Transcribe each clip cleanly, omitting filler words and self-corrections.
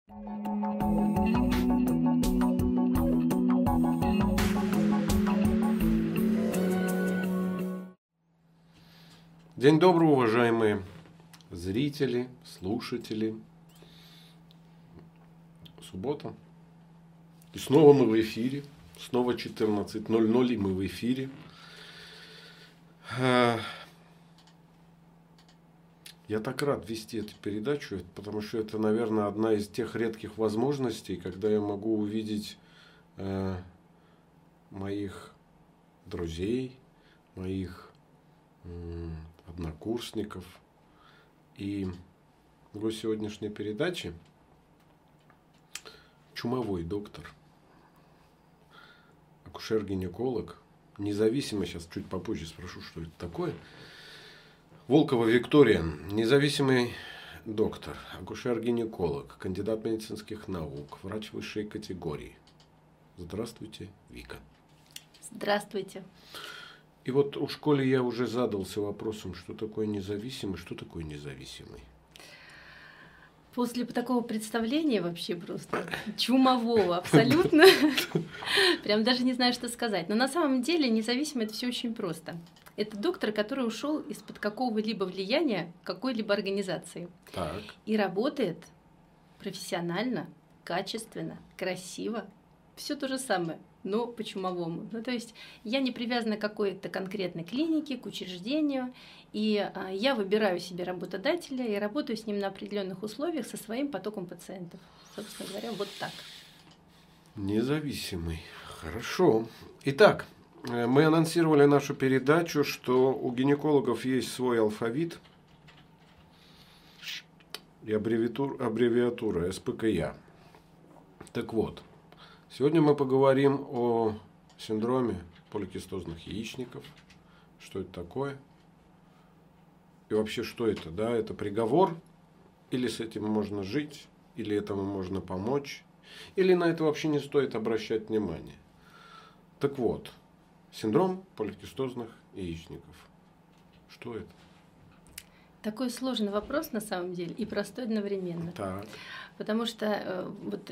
День добрый, уважаемые зрители, слушатели. Суббота. И снова мы в эфире. Снова 14:00, и мы в эфире. Я так рад вести эту передачу, потому что это, наверное, одна из тех редких возможностей, когда я могу увидеть моих друзей, моих однокурсников. И гость сегодняшней передачи – чумовой доктор, акушер-гинеколог, независимо, сейчас чуть попозже спрошу, что это такое, Волкова Виктория, независимый доктор, акушер-гинеколог, кандидат медицинских наук, врач высшей категории. Здравствуйте, Вика. Здравствуйте. И вот в школе я уже задался вопросом, что такое независимый, что такое независимый. После такого представления вообще просто чумового абсолютно, прям даже не знаю, что сказать. Но на самом деле независимый — это все очень просто. Это доктор, который ушел из-под какого-либо влияния какой-либо организации. Так. И работает профессионально, качественно, красиво. Все то же самое, но по-чумовому. Ну, то есть я не привязана к какой-то конкретной клинике, к учреждению, и я выбираю себе работодателя и работаю с ним на определенных условиях со своим потоком пациентов. Собственно говоря, вот так. Независимый. Хорошо. Итак, мы анонсировали нашу передачу, что у гинекологов есть свой алфавит и аббревиатура СПКЯ. Так вот, сегодня мы поговорим о синдроме поликистозных яичников. Что это такое? И вообще, что это? Да, это приговор? Или с этим можно жить? Или этому можно помочь? Или на это вообще не стоит обращать внимание? Так вот, синдром поликистозных яичников. Что это? Такой сложный вопрос на самом деле и простой одновременно. Так. Потому что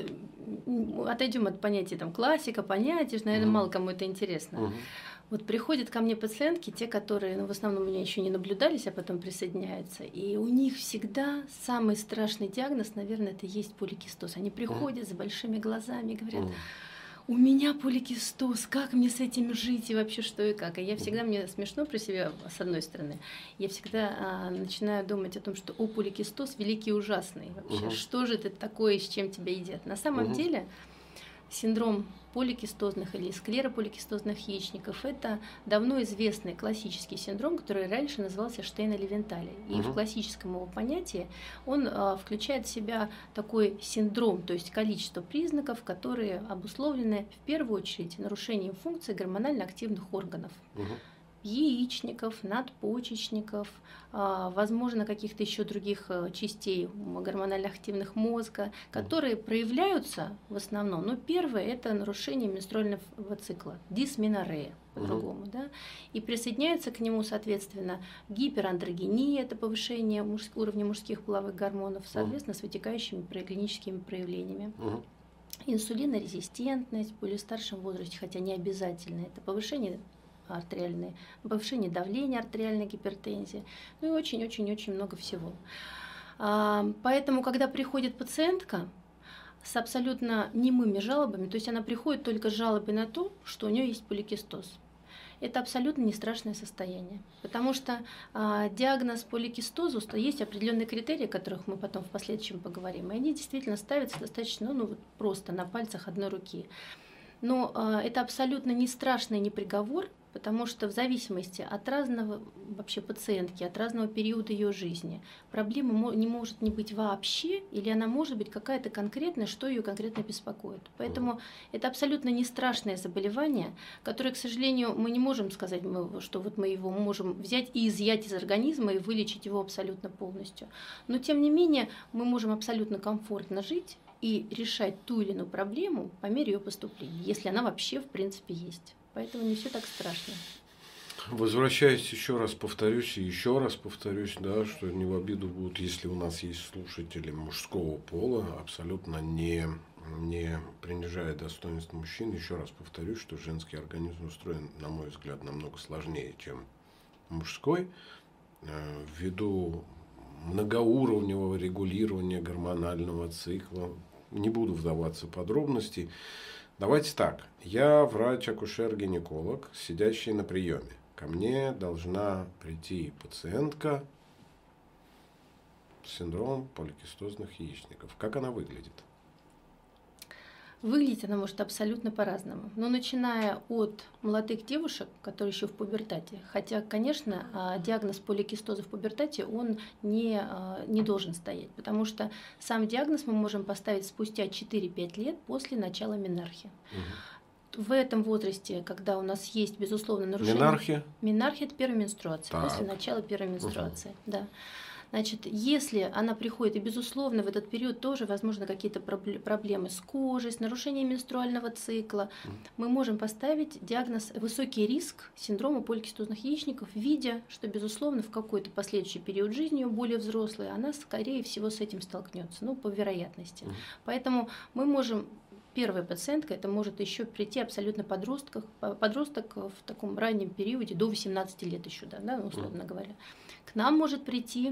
отойдем от понятия классика, понятия, наверное, мало кому это интересно. Вот приходят ко мне пациентки, те, которые в основном у меня еще не наблюдались, а потом присоединяются, и у них всегда самый страшный диагноз, наверное, это есть поликистоз. Они приходят с большими глазами и говорят: у меня поликистоз, как мне с этим жить и вообще что и как. И я всегда, мне смешно про себя, с одной стороны, я всегда начинаю думать о том, что поликистоз великий и ужасный вообще. Что же это такое, с чем тебя едят? На самом деле синдром поликистозных или склерополикистозных яичников – это давно известный классический синдром, который раньше назывался Штейна-Левенталя. И в классическом его понятии он включает в себя такой синдром, то есть количество признаков, которые обусловлены в первую очередь нарушением функций гормонально активных органов. Яичников, надпочечников, возможно, каких-то еще других частей гормонально активных мозга, которые проявляются в основном. Но первое – это нарушение менструального цикла, дисменорея по-другому. Да? И присоединяется к нему, соответственно, гиперандрогения – это повышение уровня мужских половых гормонов, соответственно, с вытекающими клиническими проявлениями. Инсулинорезистентность в более старшем возрасте, хотя не обязательно, это повышение повышение давления, артериальной гипертензии, ну и очень-очень-очень много всего. Поэтому, когда приходит пациентка с абсолютно немыми жалобами, то есть она приходит только с жалобой на то, что у нее есть поликистоз, это абсолютно не страшное состояние, потому что диагноз поликистозу, есть определенные критерии, о которых мы потом в последующем поговорим, и они действительно ставятся достаточно просто на пальцах одной руки. Но это абсолютно не страшный не приговор, потому что в зависимости от разного вообще пациентки, от разного периода ее жизни, проблема не может не быть вообще, или она может быть какая-то конкретная, что ее конкретно беспокоит. Поэтому это абсолютно не страшное заболевание, которое, к сожалению, мы не можем сказать, что мы его можем взять и изъять из организма и вылечить его абсолютно полностью. Но тем не менее мы можем абсолютно комфортно жить и решать ту или иную проблему по мере ее поступления, если она вообще в принципе есть. Поэтому не все так страшно. Возвращаясь еще раз повторюсь, да, что не в обиду будут, если у нас есть слушатели мужского пола, абсолютно не принижая достоинство мужчин. Еще раз повторюсь, что женский организм устроен, на мой взгляд, намного сложнее, чем мужской, ввиду многоуровневого регулирования гормонального цикла. Не буду вдаваться в подробности. Давайте так. Я врач-акушер-гинеколог, сидящий на приеме. Ко мне должна прийти пациентка с синдромом поликистозных яичников. Как она выглядит? Выглядеть она может абсолютно по-разному. Но начиная от молодых девушек, которые еще в пубертате, хотя, конечно, диагноз поликистоза в пубертате, он не должен стоять, потому что сам диагноз мы можем поставить спустя 4-5 лет после начала менархии. В этом возрасте, когда у нас есть, безусловно, нарушение... Менархия? Менархия – это первая менструация, Так. после начала первой менструации, да. Значит, если она приходит, и, безусловно, в этот период тоже, возможно, какие-то проблемы с кожей, с нарушением менструального цикла, мы можем поставить диагноз «высокий риск синдрома поликистозных яичников», видя, что, безусловно, в какой-то последующий период жизни, более взрослой, она, скорее всего, с этим столкнется, ну, по вероятности. Поэтому мы можем... Первая пациентка, это может еще прийти абсолютно подросток в таком раннем периоде, до 18 лет еще, да, условно говоря. К нам может прийти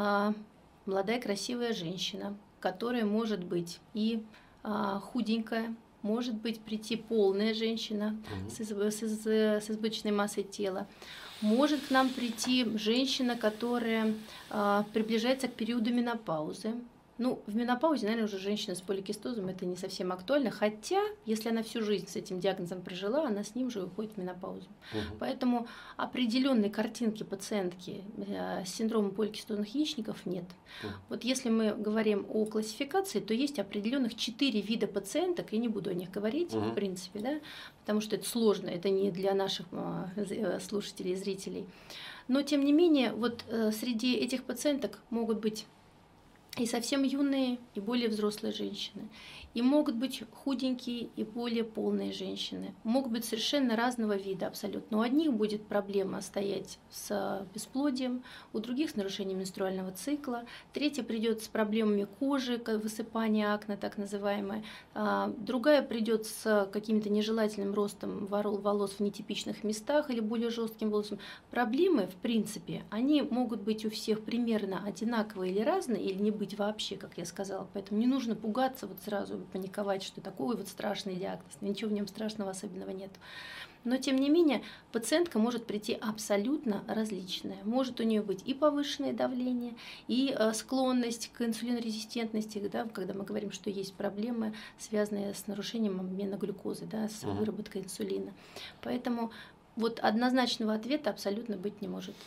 молодая красивая женщина, которая может быть и худенькая, может быть прийти полная женщина с избыточной массой тела. Может к нам прийти женщина, которая приближается к периоду менопаузы. Ну, в менопаузе, наверное, уже женщина с поликистозом это не совсем актуально, хотя, если она всю жизнь с этим диагнозом прожила, она с ним же уходит в менопаузу. Поэтому определенной картинки пациентки с синдромом поликистозных яичников нет. Вот если мы говорим о классификации, то есть определенных 4 вида пациенток, я не буду о них говорить, в принципе, да, потому что это сложно, это не для наших слушателей и зрителей. Но, тем не менее, вот среди этих пациенток могут быть и совсем юные, и более взрослые женщины. И могут быть худенькие и более полные женщины. Могут быть совершенно разного вида абсолютно. У одних будет проблема стоять с бесплодием, у других с нарушением менструального цикла, третья придет с проблемами кожи, высыпание акне так называемое, другая придет с каким-то нежелательным ростом волос в нетипичных местах или более жестким волосом. Проблемы, в принципе, они могут быть у всех примерно одинаковые или разные, или не быть вообще, как я сказала. Поэтому не нужно пугаться вот сразу, паниковать, что такой вот страшный диагноз. Ничего в нем страшного особенного нет. Но, тем не менее, пациентка может прийти абсолютно различная. Может у нее быть и повышенное давление, и склонность к инсулинорезистентности, да, когда мы говорим, что есть проблемы, связанные с нарушением обмена глюкозы, да, с выработкой инсулина. Поэтому вот однозначного ответа абсолютно быть не может.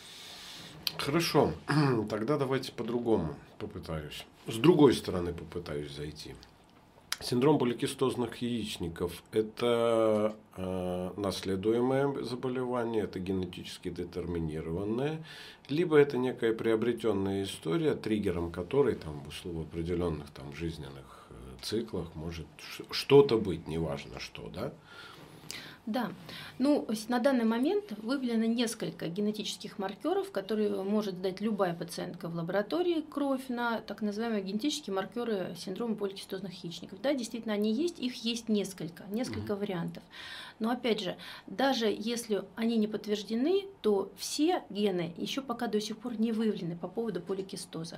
Хорошо, тогда давайте по-другому попытаюсь. С другой стороны попытаюсь зайти. Синдром поликистозных яичников – это наследуемое заболевание, это генетически детерминированное, либо это некая приобретенная история, триггером которой в определенных жизненных циклах может что-то быть, неважно что, да? Да, ну на данный момент выявлено несколько генетических маркеров, которые может сдать любая пациентка в лаборатории кровь на так называемые генетические маркеры синдрома поликистозных яичников. Да, действительно они есть, их есть несколько вариантов. Но опять же, даже если они не подтверждены, то все гены еще пока до сих пор не выявлены по поводу поликистоза.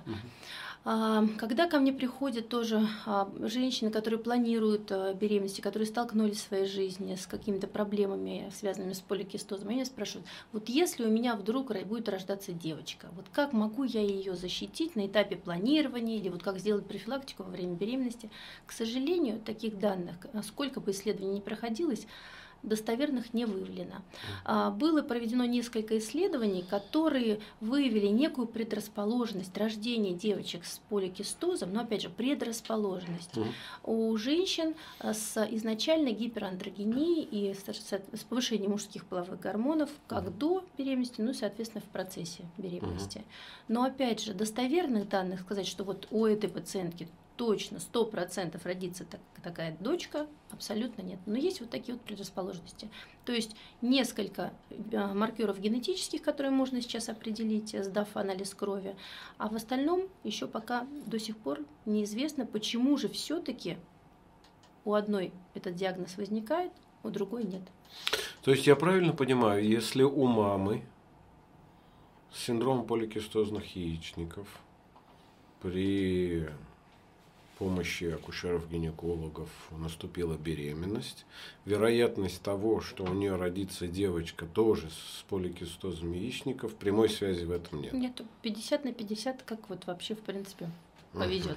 Когда ко мне приходят тоже женщины, которые планируют беременности, которые столкнулись в своей жизни с какими-то проблемами, связанными с поликистозом, они меня спрашивают, вот если у меня вдруг будет рождаться девочка, вот как могу я ее защитить на этапе планирования или вот как сделать профилактику во время беременности? К сожалению, таких данных, сколько бы исследований ни проходилось, достоверных не выявлено. Было проведено несколько исследований, которые выявили некую предрасположенность рождения девочек с поликистозом, но опять же предрасположенность у женщин с изначальной гиперандрогенией и с повышением мужских половых гормонов как до беременности, ну и, соответственно, в процессе беременности. Но опять же, достоверных данных сказать, что вот у этой пациентки точно 100% родится такая дочка, абсолютно нет. Но есть вот такие вот предрасположенности. То есть несколько маркеров генетических, которые можно сейчас определить, сдав анализ крови, а в остальном еще пока до сих пор неизвестно, почему же все-таки у одной этот диагноз возникает, у другой нет. То есть я правильно понимаю, если у мамы с синдромом поликистозных яичников при помощи акушеров-гинекологов наступила беременность, вероятность того, что у нее родится девочка тоже с поликистозом яичников, прямой связи в этом нет? Нет, 50 на 50, как вот вообще в принципе повезет.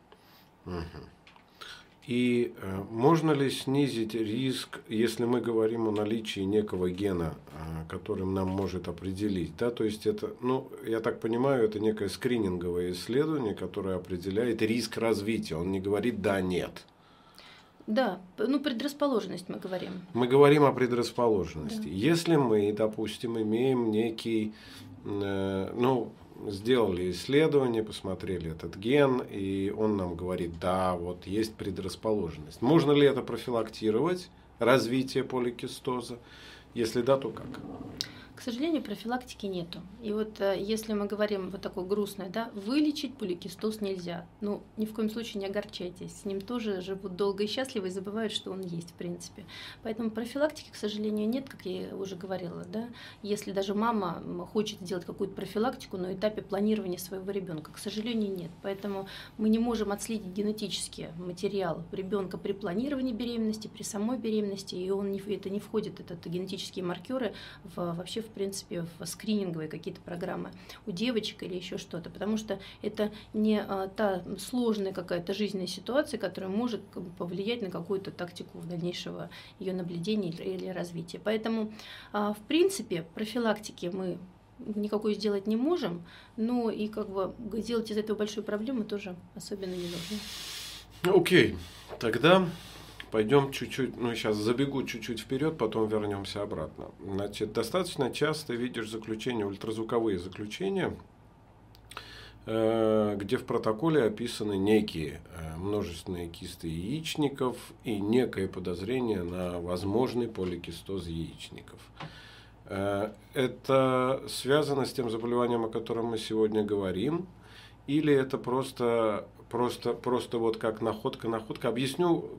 И можно ли снизить риск, если мы говорим о наличии некого гена, которым нам может определить? Да? То есть это, я так понимаю, это некое скрининговое исследование, которое определяет риск развития. Он не говорит «да», «нет». Да, предрасположенность мы говорим. Мы говорим о предрасположенности. Да. Если мы, допустим, имеем некий, сделали исследование, посмотрели этот ген, и он нам говорит, да, вот есть предрасположенность. Можно ли это профилактировать, развитие поликистоза? Если да, то как? К сожалению, профилактики нету. И вот если мы говорим вот такое грустное, да, вылечить поликистоз нельзя. Ни в коем случае не огорчайтесь. С ним тоже живут долго и счастливо и забывают, что он есть в принципе. Поэтому профилактики, к сожалению, нет, как я уже говорила. Да? Если даже мама хочет сделать какую-то профилактику на этапе планирования своего ребенка, к сожалению, нет. Поэтому мы не можем отследить генетический материал ребенка при планировании беременности, при самой беременности, и это не входит, это генетические маркеры вообще в принципе в скрининговые какие-то программы у девочек или еще что-то, потому что это не та сложная какая-то жизненная ситуация, которая может повлиять на какую-то тактику дальнейшего ее наблюдения или развития. Поэтому в принципе профилактики мы никакой сделать не можем, но и делать из этого большую проблему тоже особенно не нужно. Окей, тогда пойдем чуть-чуть, сейчас забегу чуть-чуть вперед, потом вернемся обратно. Значит, достаточно часто видишь заключения, ультразвуковые заключения, где в протоколе описаны некие множественные кисты яичников и некое подозрение на возможный поликистоз яичников. Это связано с тем заболеванием, о котором мы сегодня говорим, или это просто вот как находка. Объясню,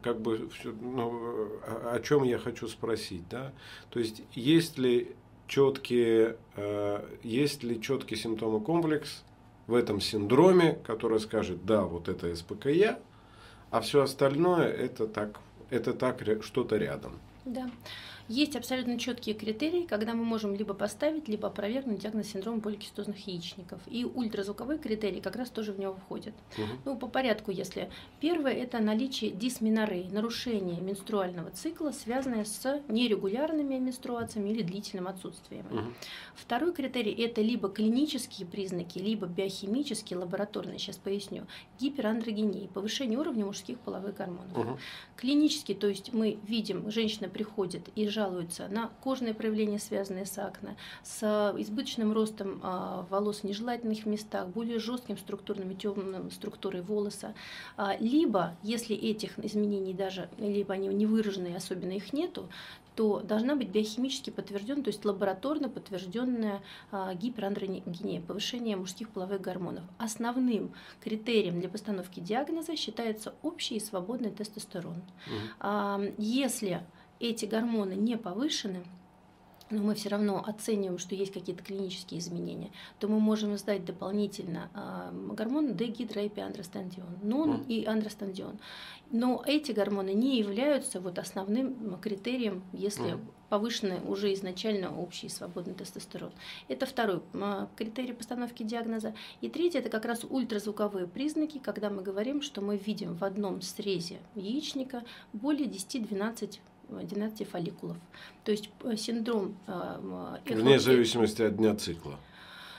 о чем я хочу спросить. Да? То есть, есть ли четкий симптомы комплекс в этом синдроме, который скажет, да, вот это СПКЯ, а все остальное это так что-то рядом. Да. Есть абсолютно четкие критерии, когда мы можем либо поставить, либо опровергнуть диагноз синдрома поликистозных яичников. И ультразвуковые критерии как раз тоже в него входят. По порядку, если первое – это наличие дисменорреи, нарушение менструального цикла, связанное с нерегулярными менструациями или длительным отсутствием. Второй критерий – это либо клинические признаки, либо биохимические, лабораторные, сейчас поясню, гиперандрогении, повышение уровня мужских половых гормонов. Клинические, то есть мы видим, женщина приходит и жалуются на кожные проявления, связанные с акне, с избыточным ростом волос в нежелательных местах, более жестким структурным и темным структурой волоса. Либо, если этих изменений либо они не выраженные, особенно их нету, то должна быть биохимически подтвержденная, то есть лабораторно подтвержденная гиперандрогения, повышение мужских половых гормонов. Основным критерием для постановки диагноза считается общий и свободный тестостерон. Если эти гормоны не повышены, но мы все равно оцениваем, что есть какие-то клинические изменения, то мы можем сдать дополнительно гормоны дегидроэпиандростендион, и андростендион. Но эти гормоны не являются основным критерием, если повышенный уже изначально общий свободный тестостерон. Это второй критерий постановки диагноза. И третий – это как раз ультразвуковые признаки, когда мы говорим, что мы видим в одном срезе яичника более 10-12 фолликулов. То есть синдром вне зависимости от дня цикла.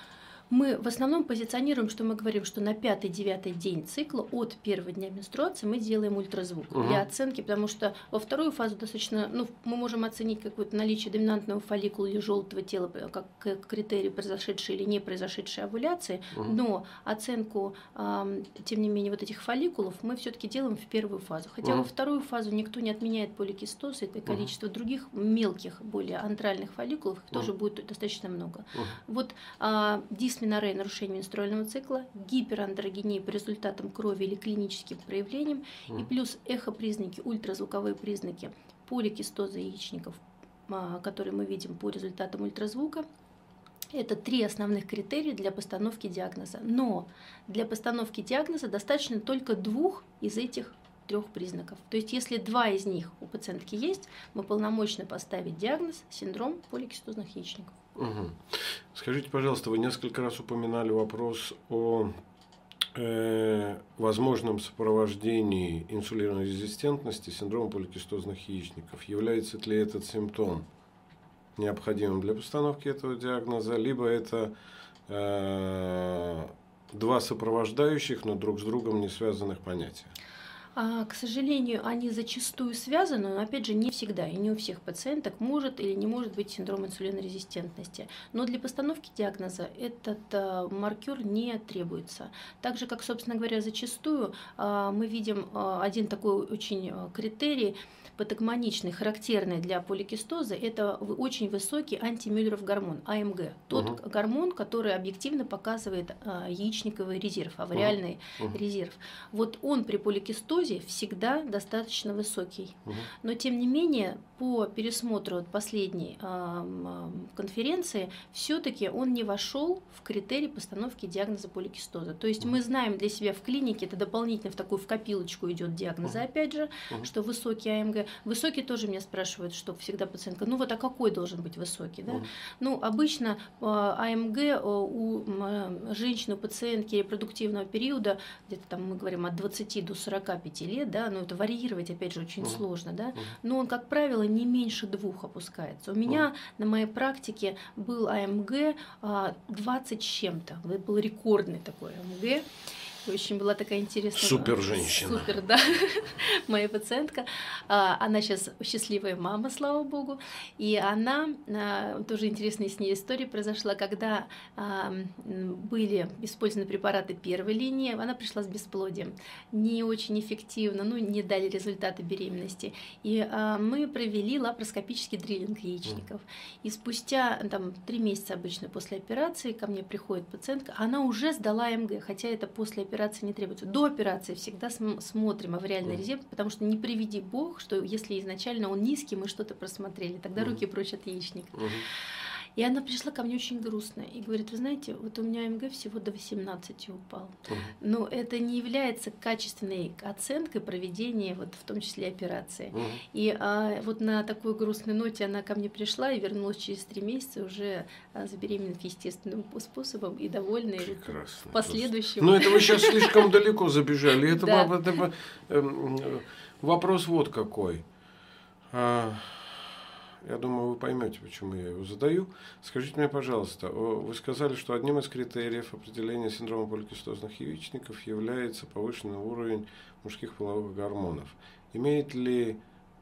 Мы в основном позиционируем, что мы говорим, что на 5-9 день цикла от первого дня менструации мы делаем ультразвук для оценки, потому что во вторую фазу достаточно, ну, мы можем оценить какое-то наличие доминантного фолликула или желтого тела как критерий произошедшей или не произошедшей овуляции, но оценку, тем не менее, вот этих фолликулов мы все-таки делаем в первую фазу. Хотя во вторую фазу никто не отменяет поликистоз, это количество других мелких, более антральных фолликулов, их тоже будет достаточно много. Вот дисменоррея, нарушение менструального цикла, гиперандрогения по результатам крови или клиническим проявлениям, и плюс эхопризнаки, ультразвуковые признаки поликистоза яичников, которые мы видим по результатам ультразвука. Это 3 основных критерия для постановки диагноза. Но для постановки диагноза достаточно только 2 из этих 3 признаков. То есть, если 2 из них у пациентки есть, мы полномочны поставить диагноз синдром поликистозных яичников. Скажите, пожалуйста, вы несколько раз упоминали вопрос о возможном сопровождении инсулинорезистентности синдрома поликистозных яичников. Является ли этот симптом необходимым для постановки этого диагноза, либо это 2 сопровождающих, но друг с другом не связанных понятия? К сожалению, они зачастую связаны, но, опять же, не всегда и не у всех пациенток может или не может быть синдром инсулинорезистентности. Но для постановки диагноза этот маркер не требуется. Так же, как, собственно говоря, зачастую мы видим один такой очень критерий, патогоничный, характерный для поликистоза, это очень высокий антимюллеров гормон, АМГ. Тот гормон, который объективно показывает яичниковый резерв, авариальный резерв. Вот он при поликистозе всегда достаточно высокий. Но, тем не менее, по пересмотру последней конференции, все-таки он не вошел в критерий постановки диагноза поликистоза. То есть мы знаем для себя в клинике, это дополнительно в копилочку идет диагноза, опять же, что высокий АМГ. Высокий тоже меня спрашивают, что всегда пациентка, ну вот, а какой должен быть высокий, да? Ну, обычно АМГ у женщины, у пациентки репродуктивного периода, где-то там мы говорим от 20 до 45 лет, да, но это варьировать, опять же, очень сложно, да, но он, как правило, не меньше 2 опускается. У меня на моей практике был АМГ 20 с чем-то, это был рекордный такой АМГ. Очень была такая интересная... Супер женщина. Супер, да. Моя пациентка. Она сейчас счастливая мама, слава богу. И она, тоже интересная с ней история произошла, когда были использованы препараты первой линии, она пришла с бесплодием. Не очень эффективно, ну, не дали результаты беременности. И мы провели лапароскопический дриллинг яичников. И спустя 3 месяца обычно после операции ко мне приходит пациентка, она уже сдала АМГ, хотя это после операции не требуется. До операции всегда смотрим авариальный резерв, потому что не приведи бог, что если изначально он низкий, мы что-то просмотрели, тогда руки прочь от яичника. И она пришла ко мне очень грустная и говорит, вы знаете, вот у меня АМГ всего до 18 упал. Но это не является качественной оценкой проведения, вот, в том числе операции. И вот на такой грустной ноте она ко мне пришла и вернулась через 3 месяца уже забеременев естественным способом и довольной в последующем. Но это вы сейчас слишком далеко забежали. Это вопрос вот какой. Я думаю, вы поймете, почему я его задаю. Скажите мне, пожалуйста, вы сказали, что одним из критериев определения синдрома поликистозных яичников является повышенный уровень мужских половых гормонов. Имеет ли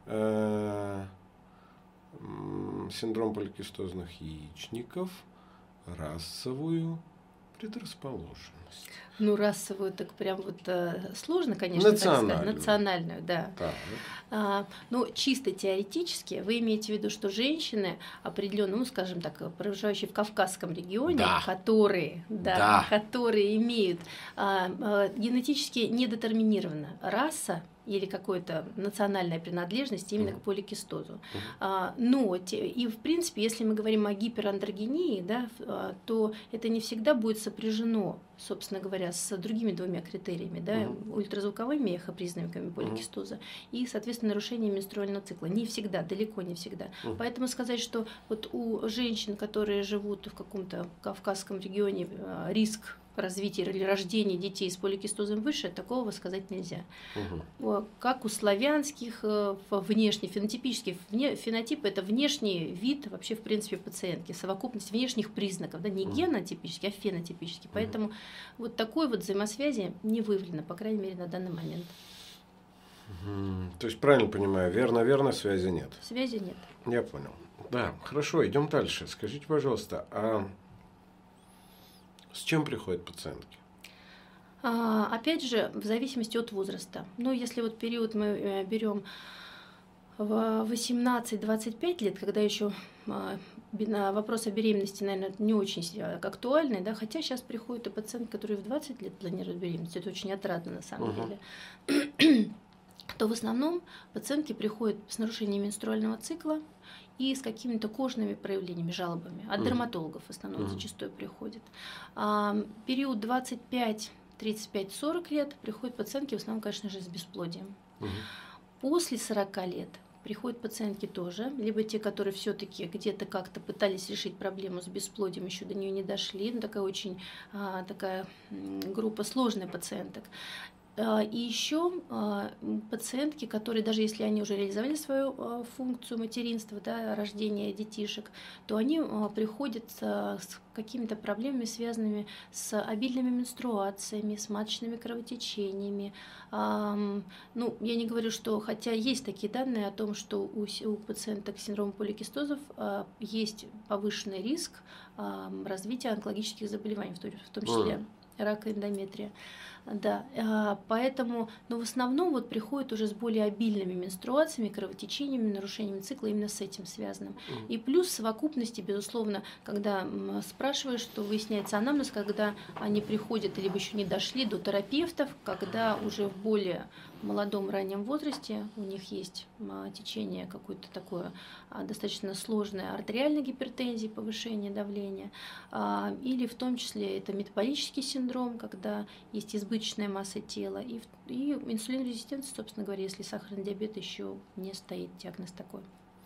синдром поликистозных яичников расовую предрасположенность? Ну, расовую, так прям вот сложно, конечно, национальную. Так сказать. Национальную, да. Так. Но чисто теоретически вы имеете в виду, что женщины определенно, ну, скажем так, проживающие в Кавказском регионе, которые имеют генетически недетерминированно раса или какая-то национальная принадлежность именно к поликистозу. Но и в принципе, если мы говорим о гиперандрогении, да, то это не всегда будет сопряжено, собственно говоря, с другими 2 критериями, да, ультразвуковыми эхопризнаками поликистоза и, соответственно, нарушением менструального цикла. Не всегда, далеко не всегда. Поэтому сказать, что вот у женщин, которые живут в каком-то Кавказском регионе, риск развития или рождения детей с поликистозом выше, такого сказать нельзя. Как у славянских, внешне фенотипических, фенотип – это внешний вид вообще, в принципе, пациентки, совокупность внешних признаков, да, не генотипический, а фенотипический. Поэтому вот такой вот взаимосвязи не выявлено, по крайней мере, на данный момент. То есть, правильно понимаю, верно, связи нет? Связи нет. Я понял. Да, хорошо, идем дальше. Скажите, пожалуйста, а с чем приходят пациентки? Опять же, в зависимости от возраста. Ну, если вот период мы берем в 18-25 лет, когда еще вопрос о беременности, наверное, не очень актуальный, да, хотя сейчас приходят и пациенты, которые в 20 лет планируют беременность, это очень отрадно на самом деле, то в основном пациентки приходят с нарушением менструального цикла и с какими-то кожными проявлениями, жалобами. От дерматологов в основном зачастую приходят. Период 25, 35, 40 лет приходят пациентки в основном, конечно же, с бесплодием. После 40 лет приходят пациентки тоже, либо те, которые все-таки где-то как-то пытались решить проблему с бесплодием, еще до нее не дошли, но такая очень такая группа сложных пациенток. И еще пациентки, которые, даже если они уже реализовали свою функцию материнства, да, рождения детишек, то они приходят с какими-то проблемами, связанными с обильными менструациями, с маточными кровотечениями. Ну, я не говорю, что, хотя есть такие данные о том, что у пациенток с синдромом поликистозов есть повышенный риск развития онкологических заболеваний, в том числе рака эндометрия. Да, поэтому, но в основном вот приходят уже с более обильными менструациями, кровотечениями, нарушениями цикла, именно с этим связанным. И плюс в совокупности, безусловно, когда спрашиваешь, что выясняется анамнез, когда они приходят, либо еще не дошли до терапевтов, когда уже в более молодом раннем возрасте у них есть течение какое-то такое достаточно сложное артериальной гипертензии, повышение давления, или в том числе это метаболический синдром, когда есть избыточная масса тела, и инсулинорезистентность, собственно говоря, если сахарный диабет еще не стоит, диагноз такой.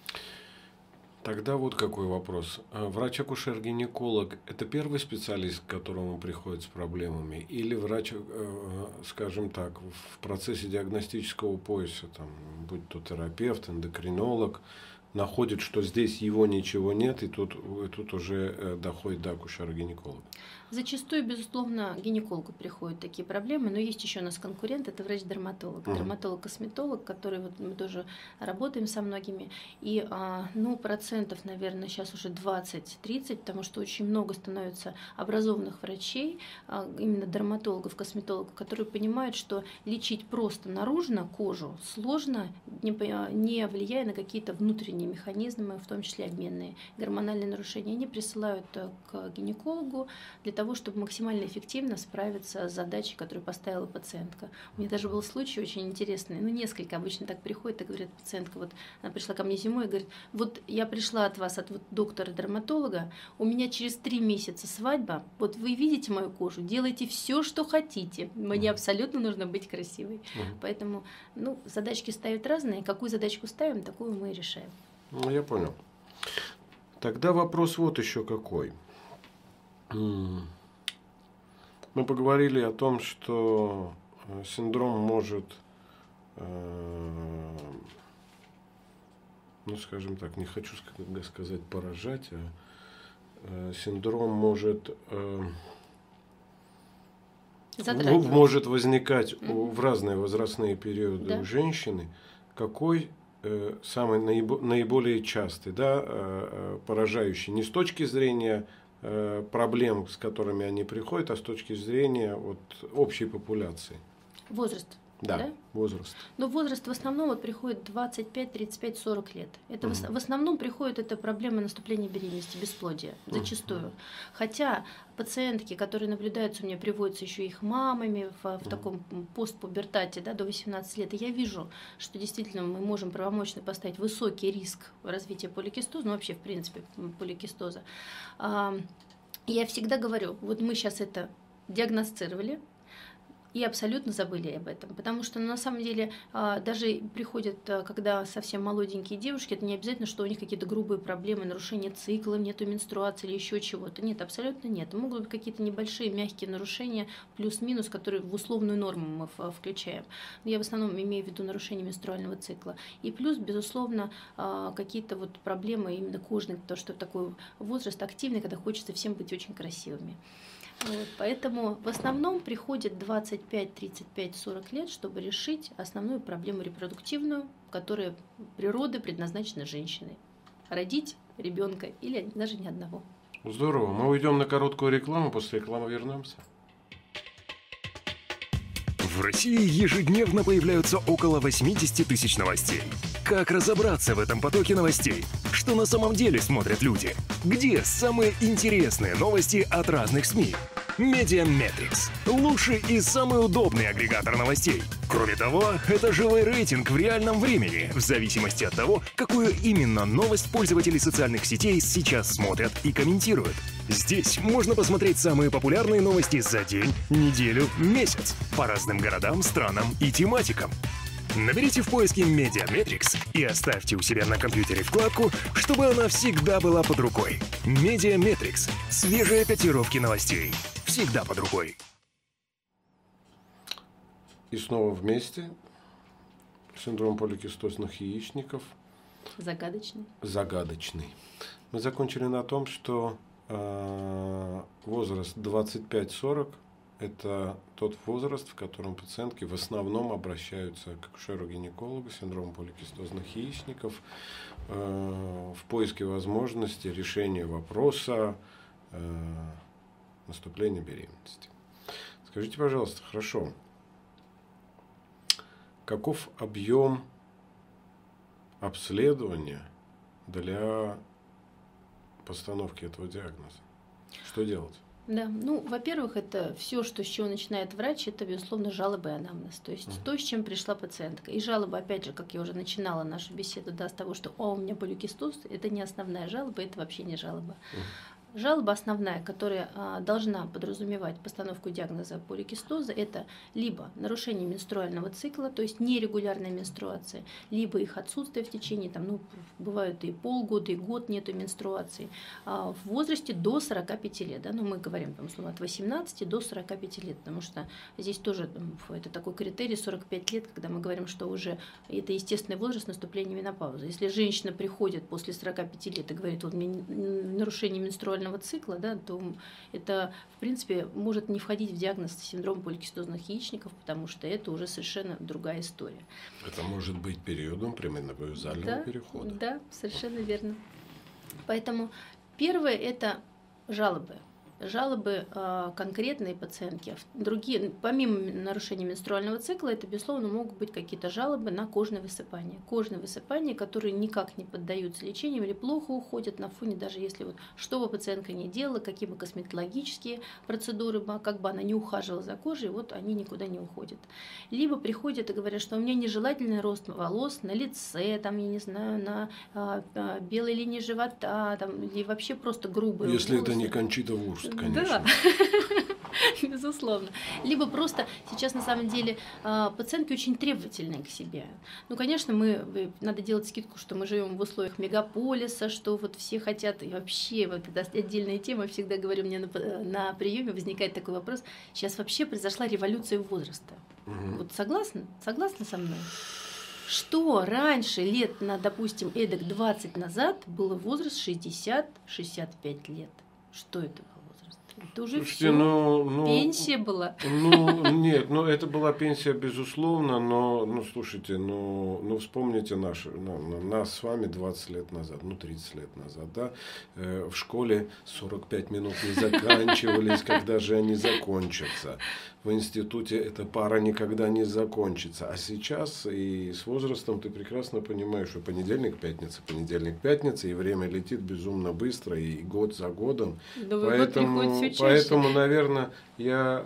Тогда вот какой вопрос. Врач-акушер-гинеколог – это первый специалист, к которому приходит с проблемами? Или врач, скажем так, в процессе диагностического пояса, там, будь то терапевт, эндокринолог, находит, что здесь его ничего нет, и тут уже доходит до акушера-гинеколога? Зачастую, безусловно, к гинекологу приходят такие проблемы, но есть еще у нас конкурент, это врач-дерматолог, дерматолог-косметолог, который вот мы тоже работаем со многими, и процентов, наверное, сейчас уже 20-30, потому что очень много становится образованных врачей, именно дерматологов, косметологов, которые понимают, что лечить просто наружно кожу сложно, не влияя на какие-то внутренние механизмы, в том числе обменные, гормональные нарушения. Они присылают к гинекологу для того, чтобы максимально эффективно справиться с задачей, которую поставила пациентка. У меня даже был случай очень интересный, несколько обычно так приходят и говорят, пациентка, вот она пришла ко мне зимой и говорит, вот я пришла от вас, от доктора-дерматолога, у меня через 3 месяца свадьба, вот вы видите мою кожу, делайте все, что хотите, мне абсолютно нужно быть красивой. Поэтому, задачки ставят разные, какую задачку ставим, такую мы и решаем. Я понял. Тогда вопрос вот еще какой. Мы поговорили о том, что синдром может, скажем так, не хочу сказать поражать, а синдром может возникать в разные возрастные периоды у женщины. Какой самый наиболее частый, поражающий, не с точки зрения проблем, с которыми они приходят, а с точки зрения общей популяции? Возраст. Да, возраст. Но возраст в основном приходит 25, 35, 40 лет. Это в основном приходит это проблема наступления беременности, бесплодия, зачастую. Хотя пациентки, которые наблюдаются у меня, приводятся еще их мамами в таком постпубертате, до 18 лет. И я вижу, что действительно мы можем правомочно поставить высокий риск развития поликистоза, вообще в принципе поликистоза. Я всегда говорю, вот мы сейчас это диагностировали, и абсолютно забыли об этом. Потому что на самом деле даже приходят, когда совсем молоденькие девушки, это не обязательно, что у них какие-то грубые проблемы, нарушение цикла, нету менструации или еще чего-то. Нет, абсолютно нет. Могут быть какие-то небольшие мягкие нарушения, плюс-минус, которые в условную норму мы включаем. Но я в основном имею в виду нарушение менструального цикла. И плюс, безусловно, какие-то вот проблемы именно кожные, потому что такой возраст активный, когда хочется всем быть очень красивыми. Вот, поэтому в основном приходит 25, 35, 40 лет, чтобы решить основную проблему репродуктивную, которая природы предназначена женщиной. Родить ребенка или даже ни одного. Здорово. Мы уйдем на короткую рекламу, после рекламы вернемся. В России ежедневно появляются около 80 тысяч новостей. Как разобраться в этом потоке новостей? Что на самом деле смотрят люди? Где самые интересные новости от разных СМИ? Медиаметрикс – лучший и самый удобный агрегатор новостей. Кроме того, это живой рейтинг в реальном времени, в зависимости от того, какую именно новость пользователи социальных сетей сейчас смотрят и комментируют. Здесь можно посмотреть самые популярные новости за день, неделю, месяц по разным городам, странам и тематикам. Наберите в поиске Медиаметрикс и оставьте у себя на компьютере вкладку, чтобы она всегда была под рукой. Медиаметрикс – свежие котировки новостей. Всегда под рукой. И снова вместе. Синдром поликистозных яичников. Загадочный. Загадочный. Мы закончили на том, что возраст 25-40 – это тот возраст, в котором пациентки в основном обращаются к акушеру-гинекологу с синдромом поликистозных яичников в поиске возможности решения вопроса наступления беременности. Скажите, пожалуйста, хорошо, каков объем обследования для постановки этого диагноза? Что делать? Да, во-первых, это все, с чего начинает врач, это, безусловно, жалобы и анамнез. То есть то, с чем пришла пациентка. И жалоба, опять же, как я уже начинала нашу беседу, с того, что у меня поликистоз, это не основная жалоба, это вообще не жалоба. Жалоба основная, которая должна подразумевать постановку диагноза поликистоза, это либо нарушение менструального цикла, то есть нерегулярная менструация, либо их отсутствие в течение, бывают и полгода, и год нету менструации, в возрасте до 45 лет. Да, мы говорим, условно, от 18 до 45 лет, потому что здесь тоже это такой критерий 45 лет, когда мы говорим, что уже это естественный возраст наступления менопаузы. Если женщина приходит после 45 лет и говорит, вот нарушение менструального цикла, да, то это, в принципе, может не входить в диагноз синдрома поликистозных яичников, потому что это уже совершенно другая история. Это может быть периодом пременопаузального перехода. Да, совершенно верно. Поэтому первое – это жалобы. Жалобы конкретной пациентки. Другие, помимо нарушения менструального цикла, это, безусловно, могут быть какие-то жалобы на кожные высыпания. Кожные высыпания, которые никак не поддаются лечению или плохо уходят на фоне, даже если что бы пациентка ни делала, какие бы косметологические процедуры, как бы она не ухаживала за кожей, они никуда не уходят. Либо приходят и говорят, что у меня нежелательный рост волос на лице, я не знаю, на белой линии живота, или вообще просто грубые волосы. Если это не Кончита Вурст. Конечно. Да, безусловно. Либо просто сейчас на самом деле пациентки очень требовательные к себе. Конечно, надо делать скидку, что мы живем в условиях мегаполиса, что все хотят, и вообще, это отдельная тема, всегда говорю, мне на приеме возникает такой вопрос, сейчас вообще произошла революция возраста. Согласны? Согласны со мной? Что раньше, лет, допустим, эдак 20 назад, было возраст 60-65 лет. Что это было? Это уже слушайте, пенсия была. Нет, это была пенсия, безусловно, но слушайте, вспомните нас с вами 20 лет назад, 30 лет назад, да, в школе 45 минут не заканчивались, когда же они закончатся. В институте эта пара никогда не закончится. А сейчас и с возрастом ты прекрасно понимаешь, что понедельник, пятница, и время летит безумно быстро, и год за годом. Новый год приходит все Поэтому, наверное, я,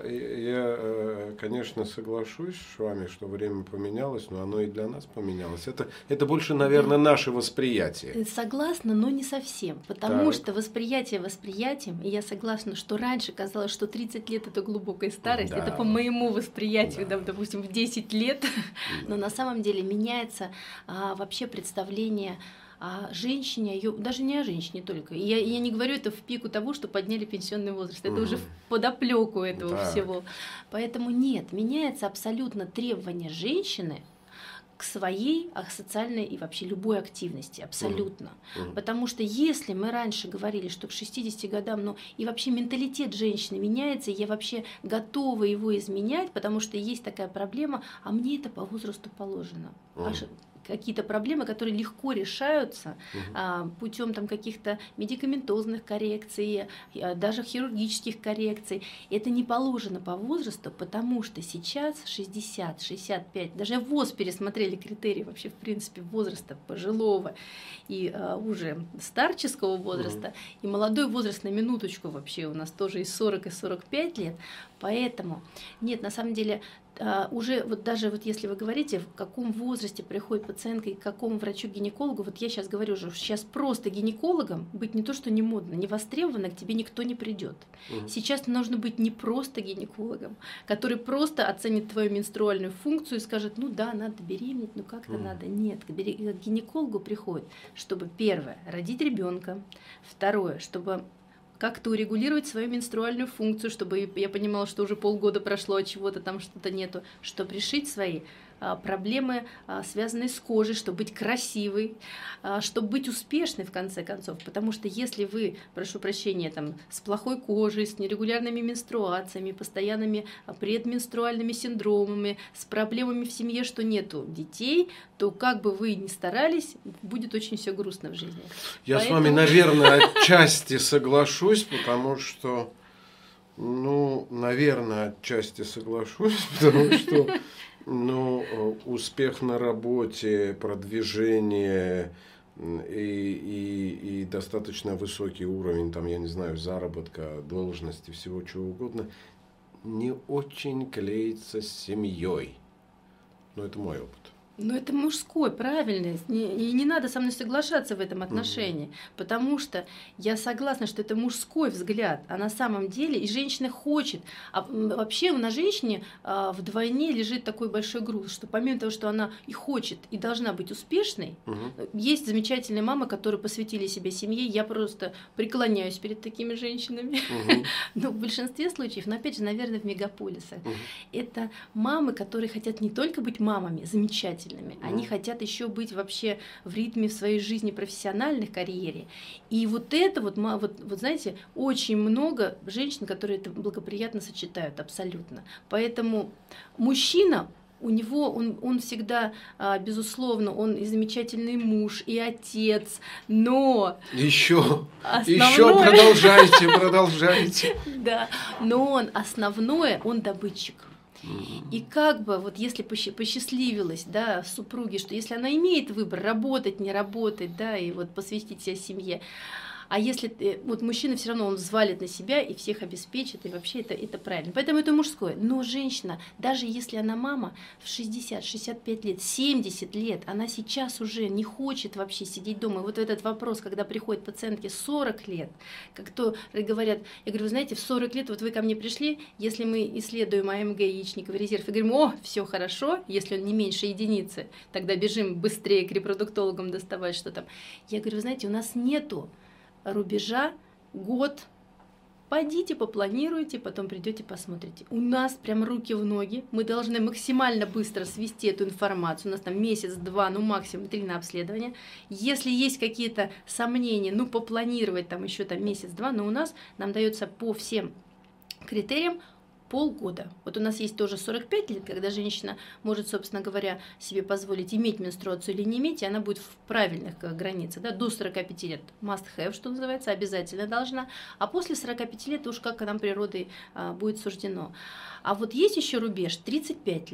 конечно, соглашусь с вами, что время поменялось, но оно и для нас поменялось. Это больше, наверное, наше восприятие. Согласна, но не совсем. Потому что восприятие восприятием, и я согласна, что раньше казалось, что 30 лет – это глубокая старость. Это по моему восприятию, допустим, в 10 лет. Но на самом деле меняется вообще представление о женщине, даже не о женщине только. Я не говорю это в пику того, что подняли пенсионный возраст. Это уже в подоплеку этого всего. Поэтому нет, меняется абсолютно требование женщины к своей социальной и вообще любой активности, абсолютно. Потому что если мы раньше говорили, что к 60 годам, и вообще менталитет женщины меняется, и я вообще готова его изменять, потому что есть такая проблема, а мне это по возрасту положено. Какие-то проблемы, которые легко решаются путем каких-то медикаментозных коррекций, даже хирургических коррекций. Это не положено по возрасту, потому что сейчас 60, 65, даже ВОЗ пересмотрели критерии вообще в принципе возраста пожилого и уже старческого возраста, и молодой возраст на минуточку вообще у нас тоже и 40, и 45 лет. Поэтому нет, на самом деле уже даже если вы говорите, в каком возрасте приходит пациентка и к какому врачу-гинекологу, я сейчас говорю уже, сейчас просто гинекологом быть не то, что не модно, не востребовано, к тебе никто не придет. Сейчас нужно быть не просто гинекологом, который просто оценит твою менструальную функцию и скажет, надо беременеть, как-то надо. Нет, к гинекологу приходит, чтобы первое, родить ребенка, второе, чтобы как-то урегулировать свою менструальную функцию, чтобы я понимала, что уже полгода прошло, а чего-то там что-то нету, чтобы решить свои проблемы, связанные с кожей, чтобы быть красивой, чтобы быть успешной в конце концов. Потому что если вы, прошу прощения, с плохой кожей, с нерегулярными менструациями, постоянными предменструальными синдромами, с проблемами в семье, что нету детей, то как бы вы ни старались, будет очень все грустно в жизни. Я с вами, наверное, отчасти соглашусь, потому что, наверное, отчасти соглашусь, потому что успех на работе, продвижение и достаточно высокий уровень, я не знаю, заработка, должности, всего чего угодно, не очень клеится с семьей. Но это мой опыт. Но это мужской, правильно, и не надо со мной соглашаться в этом отношении, потому что я согласна, что это мужской взгляд, а на самом деле и женщина хочет. Вообще на женщине вдвойне лежит такой большой груз, что помимо того, что она и хочет, и должна быть успешной, есть замечательные мамы, которые посвятили себя семье, я просто преклоняюсь перед такими женщинами, но в большинстве случаев, но опять же, наверное, в мегаполисах, это мамы, которые хотят не только быть мамами, замечательными, они хотят еще быть вообще в ритме в своей жизни, профессиональной карьере. И знаете, очень много женщин, которые это благоприятно сочетают, абсолютно. Поэтому мужчина, он всегда, безусловно, он и замечательный муж, и отец, но... Еще продолжайте. Да, но основное, он добытчик. И если посчастливилась, супруге, что если она имеет выбор работать, не работать, и посвятить себя семье, а если мужчина все равно он взвалит на себя и всех обеспечит, и вообще это правильно. Поэтому это мужское. Но женщина, даже если она мама в 60, 65 лет, 70 лет, она сейчас уже не хочет вообще сидеть дома. И этот вопрос, когда приходят пациентки 40 лет, говорят, я говорю, вы знаете, в 40 лет вы ко мне пришли, если мы исследуем АМГ яичниковый резерв, и говорим, все хорошо, если он не меньше единицы, тогда бежим быстрее к репродуктологам доставать, что там. Я говорю, вы знаете, у нас нету рубежа, год, пойдите, попланируйте, потом придете, посмотрите. У нас прям руки в ноги, мы должны максимально быстро свести эту информацию, у нас там месяц-два, максимум 3 на обследование. Если есть какие-то сомнения, попланировать еще месяц-два, но нам дается по всем критериям полгода. У нас есть тоже 45 лет, когда женщина может, собственно говоря, себе позволить иметь менструацию или не иметь, и она будет в правильных границах. До 45 лет must have, что называется, обязательно должна, а после 45 лет уж как нам природой будет суждено. А есть еще рубеж 35 лет.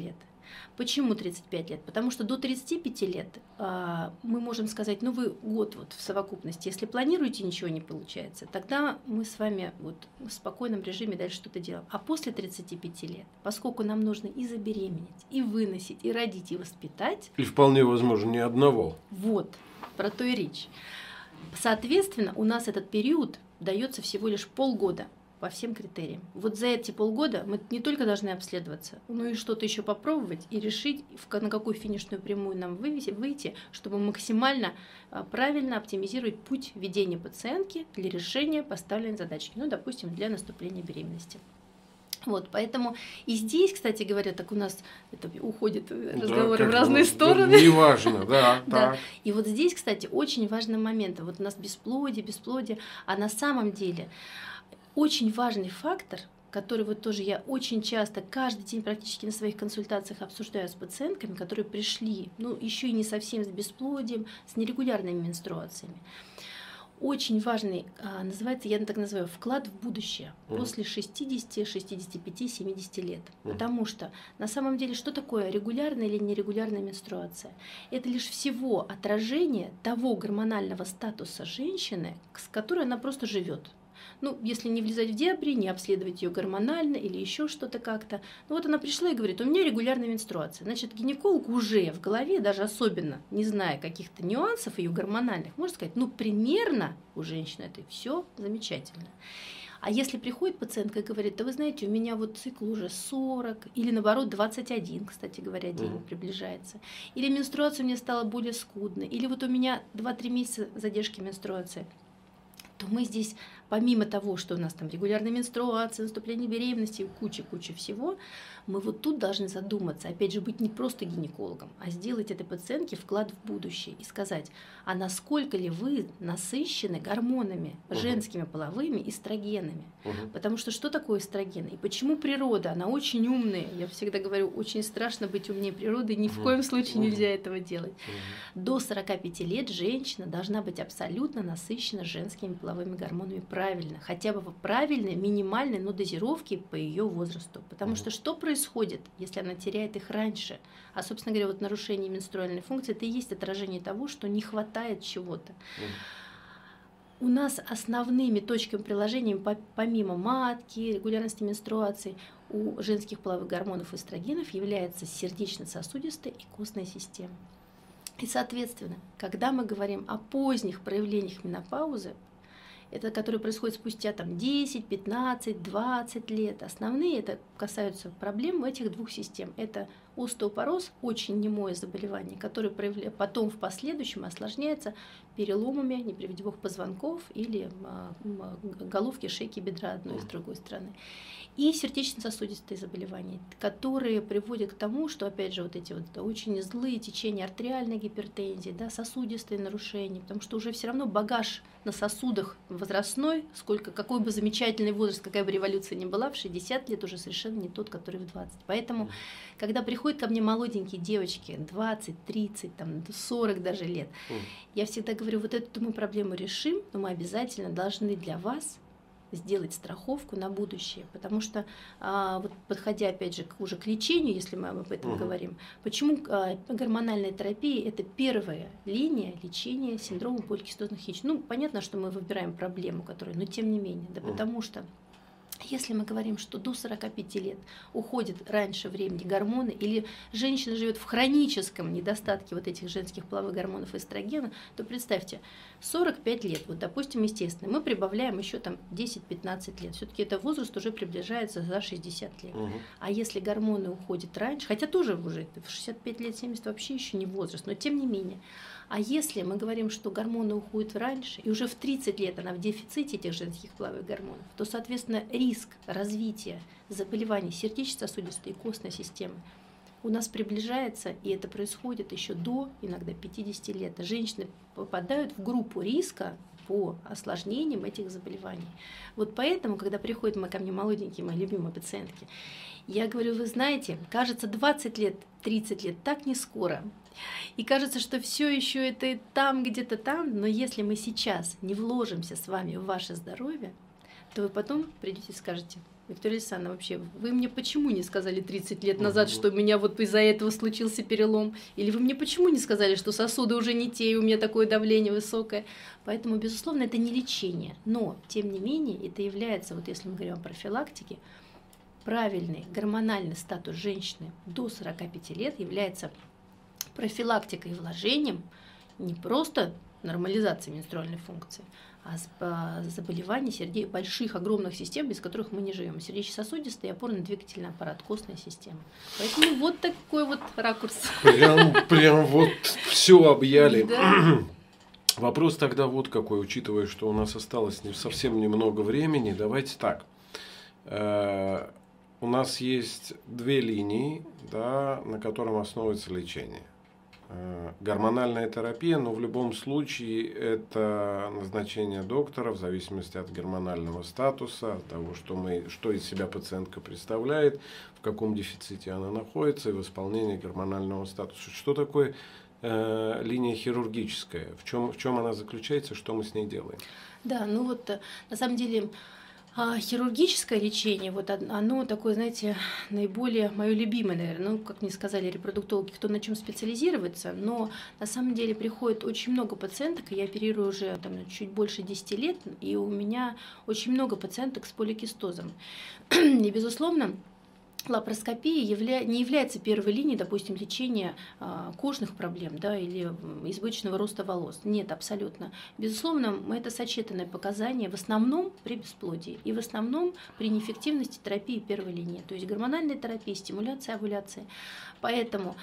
Почему 35 лет? Потому что до 35 лет мы можем сказать, ну вы год вот в совокупности, если планируете, ничего не получается, тогда мы с вами вот в спокойном режиме дальше что-то делаем. А после 35 лет, поскольку нам нужно и забеременеть, и выносить, и родить, и воспитать. И вполне возможно ни одного. Вот, про то и речь. Соответственно, у нас этот период дается всего лишь полгода по всем критериям. Вот за эти полгода мы не только должны обследоваться, но и что-то еще попробовать и решить, на какую финишную прямую нам выйти, чтобы максимально правильно оптимизировать путь ведения пациентки для решения поставленной задачки, ну, допустим, для наступления беременности. Вот, поэтому и здесь, кстати говоря, так у нас это уходит разговоры в разные стороны. Неважно, да. Да. И вот здесь, кстати, очень важный момент. Вот у нас бесплодие, а на самом деле очень важный фактор, который вот тоже я очень часто, каждый день практически на своих консультациях обсуждаю с пациентками, которые пришли, ну, еще и не совсем с бесплодием, с нерегулярными менструациями. Очень важный, называется, я так называю, вклад в будущее после 60, 65, 70 лет. Потому что на самом деле что такое регулярная или нерегулярная менструация? Это лишь всего отражение того гормонального статуса женщины, с которой она просто живет. Ну, если не влезать в дебри, не обследовать ее гормонально или еще что-то как-то. Ну вот она пришла и говорит, у меня регулярная менструация. Значит, гинеколог уже в голове, даже особенно не зная каких-то нюансов ее гормональных, может сказать, ну, примерно у женщины это все замечательно. А если приходит пациентка и говорит, да вы знаете, у меня вот цикл уже 40, или наоборот 21, кстати говоря, день приближается, или менструация у меня стала более скудной, или вот у меня 2-3 месяца задержки менструации, то мы здесь, помимо того, что у нас там регулярная менструация, наступление беременности, куча всего, мы вот тут должны задуматься, опять же, быть не просто гинекологом, а сделать этой пациентке вклад в будущее и сказать, а насколько ли вы насыщены гормонами, женскими половыми, эстрогенами. Потому что такое эстрогены? И почему природа, она очень умная, я всегда говорю, очень страшно быть умнее природы, ни в коем случае нельзя этого делать. До 45 лет женщина должна быть абсолютно насыщена женскими половыми гормонами правильно, хотя бы в правильной, минимальной, но дозировке по ее возрасту. Потому что происходит, если она теряет их раньше? А, собственно говоря, вот нарушение менструальной функции – это и есть отражение того, что не хватает чего-то. У нас основными точками приложения, помимо матки, регулярности менструаций, у женских половых гормонов эстрогенов является сердечно-сосудистая и костная система. И, соответственно, когда мы говорим о поздних проявлениях менопаузы, это которые происходят спустя там, 10, 15, 20 лет. Основные это касаются проблем этих двух систем. Это остеопороз, очень немое заболевание, которое потом в последующем осложняется переломами, не приведи бог, позвонков или головки, шейки, бедра одной и с другой стороны. И сердечно-сосудистые заболевания, которые приводят к тому, что, опять же, вот эти вот очень злые течения артериальной гипертензии, да, сосудистые нарушения, потому что уже все равно багаж на сосудах возрастной, какой бы замечательный возраст, какая бы революция ни была, в 60 лет уже совершенно не тот, который в 20. Поэтому, когда приходят ко мне молоденькие девочки, 20, 30, там, 40 даже лет, я всегда говорю, вот эту мы проблему решим, но мы обязательно должны для вас сделать страховку на будущее, потому что, вот подходя опять же уже к лечению, если мы об этом говорим, почему гормональная терапия – это первая линия лечения синдрома поликистозных яичников? Ну, понятно, что мы выбираем проблему, которая, но тем не менее, да, потому что если мы говорим, что до 45 лет уходят раньше времени гормоны, или женщина живет в хроническом недостатке вот этих женских половых гормонов эстрогена, то представьте, 45 лет, вот допустим, естественно, мы прибавляем еще там 10-15 лет, все-таки это возраст уже приближается за 60 лет. А если гормоны уходят раньше, хотя тоже уже в 65 лет, 70 вообще еще не возраст, но тем не менее, а если мы говорим, что гормоны уходят раньше, и уже в 30 лет она в дефиците этих женских половых гормонов, то, соответственно, риск развития заболеваний сердечно-сосудистой и костной системы у нас приближается, и это происходит еще до иногда 50 лет. Женщины попадают в группу риска по осложнениям этих заболеваний. Вот поэтому, когда приходят ко мне молоденькие, мои любимые пациентки, я говорю, вы знаете, кажется, 20 лет, 30 лет так не скоро. И кажется, что все еще это там, где-то там, но если мы сейчас не вложимся с вами в ваше здоровье, то вы потом придете и скажете, Виктория Александровна, вообще, вы мне почему не сказали 30 лет назад, что у меня вот из-за этого случился перелом? Или вы мне почему не сказали, что сосуды уже не те, и у меня такое давление высокое? Поэтому, безусловно, это не лечение. Но, тем не менее, это является, вот если мы говорим о профилактике, правильный гормональный статус женщины до 45 лет является профилактикой и вложением не просто нормализации менструальной функции, а заболеваний больших, огромных систем, без которых мы не живем. Сердечно-сосудистый, опорно-двигательный аппарат, костная система. Поэтому вот такой вот ракурс. Прям вот все объяли. Да. Вопрос тогда вот какой, учитывая, что у нас осталось совсем немного времени. Давайте так. У нас есть две линии, да, на котором основывается лечение. Гормональная терапия, но в любом случае это назначение доктора в зависимости от гормонального статуса, от того, что из себя пациентка представляет, в каком дефиците она находится и в исполнении гормонального статуса. Что такое линия хирургическая? В чем она заключается, что мы с ней делаем? Да, ну вот на самом деле хирургическое лечение, вот оно такое, знаете, наиболее мое любимое, наверное, ну, как мне сказали репродуктологи, кто на чем специализируется, но на самом деле приходит очень много пациенток, и я оперирую уже там, чуть больше 10 лет, и у меня очень много пациенток с поликистозом. И, безусловно, лапароскопия не является первой линией, допустим, лечения кожных проблем, да, или избыточного роста волос. Нет, абсолютно. Безусловно, это сочетанное показание в основном при бесплодии и в основном при неэффективности терапии первой линии, то есть гормональной терапии, стимуляции, овуляции. Поэтому,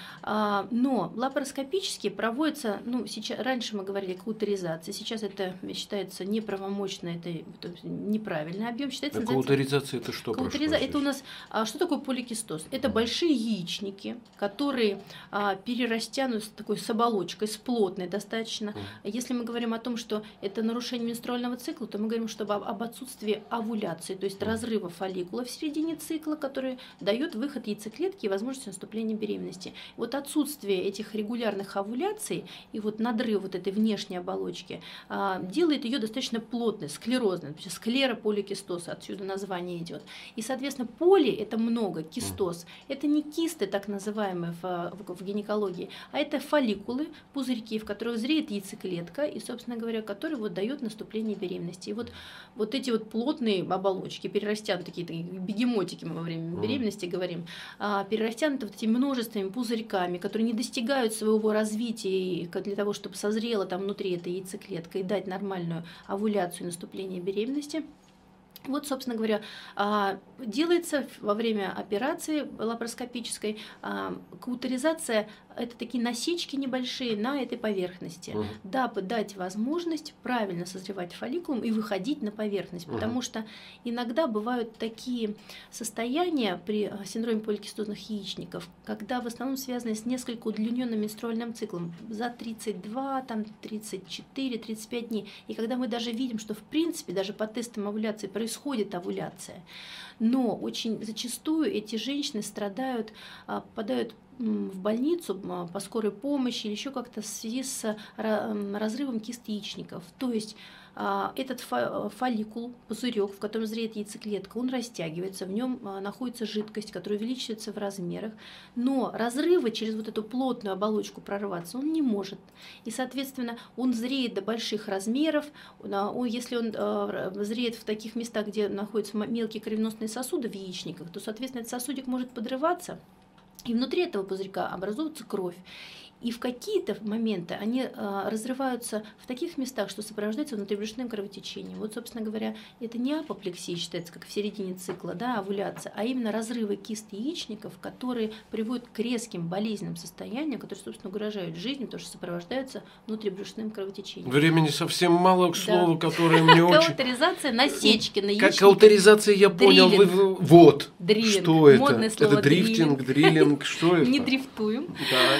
но лапароскопически проводится, ну, сейчас, раньше мы говорили каутеризация, сейчас это считается неправомочно, это неправильный объем. Считается, каутеризация это что? Это у нас, что такое поликистоз? Это большие яичники, которые перерастянуты такой с оболочкой, с плотной достаточно. Если мы говорим о том, что это нарушение менструального цикла, то мы говорим, что об отсутствии овуляции, то есть разрыва фолликула в середине цикла, который дает выход яйцеклетки и возможность наступления беременности. Вот отсутствие этих регулярных овуляций и вот надрыв вот этой внешней оболочки делает ее достаточно плотной, склерозной, склерополикистоз, отсюда название идет. И, соответственно, поли – это много, кистоз. Это не кисты, так называемые в гинекологии, а это фолликулы, пузырьки, в которых зреет яйцеклетка, и, собственно говоря, которые вот дают наступление беременности. И вот эти вот плотные оболочки, перерастянуты, такие бегемотики мы во время беременности говорим, перерастянуты вот этими множественными пузырьками, которые не достигают своего развития для того, чтобы созрела там внутри эта яйцеклетка и дать нормальную овуляцию и наступление беременности. Вот, собственно говоря, делается во время операции лапароскопической каутеризация. Это такие насечки небольшие на этой поверхности, дабы дать возможность правильно созревать фолликулам и выходить на поверхность. Потому что иногда бывают такие состояния при синдроме поликистозных яичников, когда в основном связаны с несколько удлиненным менструальным циклом за 32, там, 34, 35 дней. И когда мы даже видим, что в принципе даже по тестам овуляции происходит овуляция, но очень зачастую эти женщины страдают, попадают в больницу по скорой помощи или еще как-то в связи с разрывом кист яичников. То есть этот фолликул, пузырек, в котором зреет яйцеклетка, он растягивается, в нем находится жидкость, которая увеличивается в размерах, но разрывы через вот эту плотную оболочку прорваться он не может. И, соответственно, он зреет до больших размеров. Если он зреет в таких местах, где находятся мелкие кровеносные сосуды в яичниках, то, соответственно, этот сосудик может подрываться, и внутри этого пузырька образуется кровь. И в какие-то моменты они разрываются в таких местах, что сопровождаются внутрибрюшным кровотечением. Вот, собственно говоря, это не апоплексия считается, как в середине цикла, да, овуляция, а именно разрывы кист яичников, которые приводят к резким болезненным состояниям, которые, собственно, угрожают жизни, потому что сопровождаются внутрибрюшным кровотечением. Времени совсем мало, к слову, которое мне очень... Каутеризация, насечки на яичниках. Как каутеризация, я понял. Вот. Дриллинг. Что это? Модное слово Это дрифтинг, дриллинг, что это? Не дрифтуем.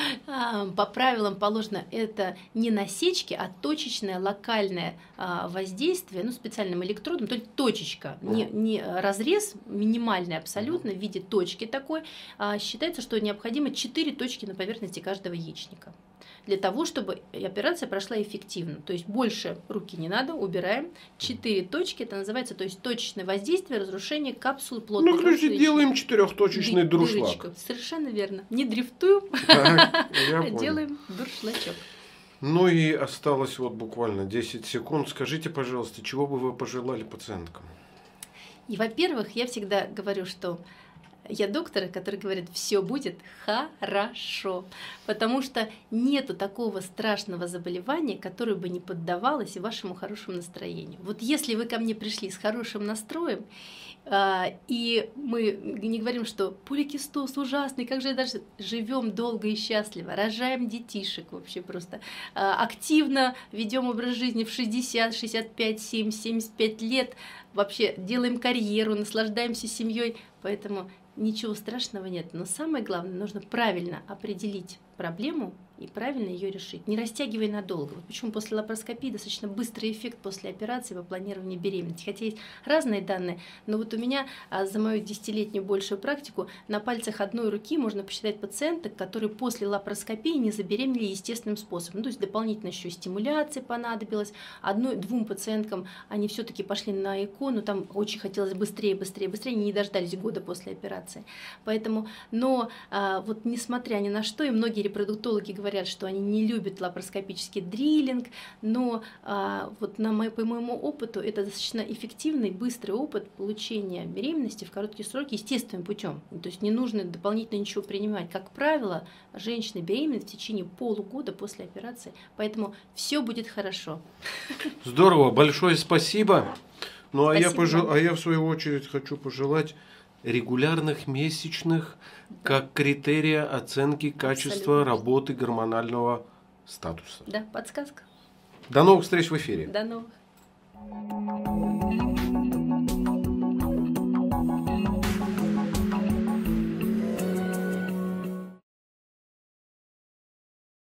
По правилам положено это не насечки, а точечное локальное воздействие, ну, специальным электродом, только точечка, не разрез, минимальный абсолютно, в виде точки такой. Считается, что необходимо 4 точки на поверхности каждого яичника. для того, чтобы операция прошла эффективно. То есть больше руки не надо, убираем. 4 точки, это называется, то есть точечное воздействие, разрушение капсулы плотной. Ну, короче, делаем 4-точечный дуршлаг. Совершенно верно. Не дрифтуем, а делаем дуршлачок. Ну и осталось вот буквально 10 секунд. Скажите, пожалуйста, чего бы вы пожелали пациенткам? И, во-первых, я всегда говорю, что я доктор, который говорит, все будет хорошо, потому что нету такого страшного заболевания, которое бы не поддавалось вашему хорошему настроению. Вот если вы ко мне пришли с хорошим настроем, и мы не говорим, что поликистоз ужасный, как же даже живем долго и счастливо, рожаем детишек вообще просто, активно ведем образ жизни в 60, 65, 70, 75 лет, вообще делаем карьеру, наслаждаемся семьей, поэтому ничего страшного нет. Но самое главное, нужно правильно определить проблему и правильно ее решить, не растягивая надолго. Вот почему после лапароскопии достаточно быстрый эффект после операции по планированию беременности. Хотя есть разные данные, но вот у меня за мою 10-летнюю большую практику на пальцах одной руки можно посчитать пациенток, которые после лапароскопии не забеременели естественным способом. Ну, то есть дополнительно еще стимуляция понадобилась. 1-2 пациенткам они все-таки пошли на ЭКО, но там очень хотелось быстрее, не дождались года после операции. Поэтому, но вот несмотря ни на что, и многие репродуктологи говорят, что они не любят лапароскопический дриллинг, но вот по моему опыту это достаточно эффективный, быстрый опыт получения беременности в короткие сроки естественным путем. То есть не нужно дополнительно ничего принимать. Как правило, женщины беременны в течение полугода после операции, поэтому все будет хорошо. Здорово, большое спасибо. Ну а Спасибо. я в свою очередь хочу пожелать регулярных месячных как критерия оценки качества Абсолютно. работы гормонального статуса. Да, подсказка. До новых встреч в эфире. До новых.